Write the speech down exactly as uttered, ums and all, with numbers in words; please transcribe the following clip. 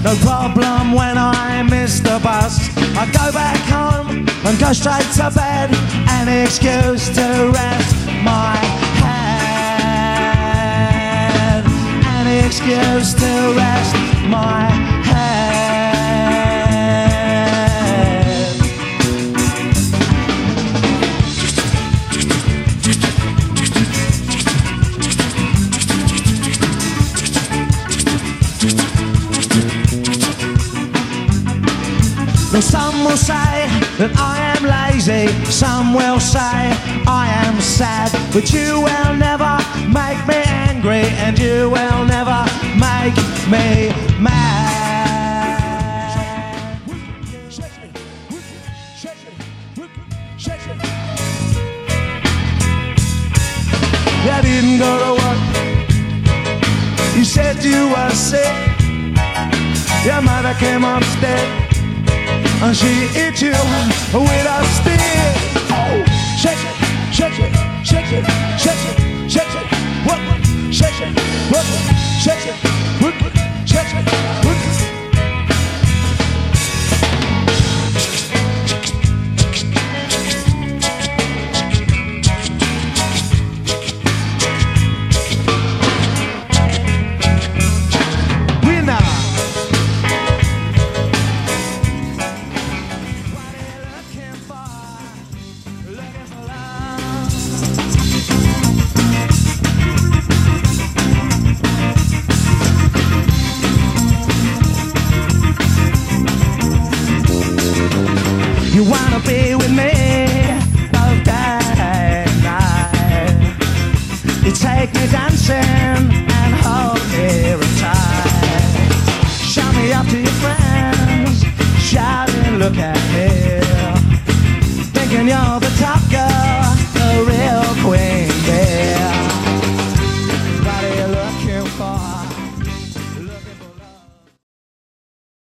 No problem when I miss the bus. I go back home and go straight to bed. An excuse to rest my head. An excuse to rest my head. Some will say that I am lazy, some will say I am sad, but you will never make me angry, and you will never make me mad. You didn't go to work, you said you were sick, your mother came upstairs and she hit you with a stick. Oh, shake it, shake it, shake it, shake it, shake it, work it, shake it, work it, shake it, work it, shake it, work it. You wanna be with me both day and night. You take me dancing and hold me tight. Show me up to your friends, shouting, look at me, thinking you're the top girl.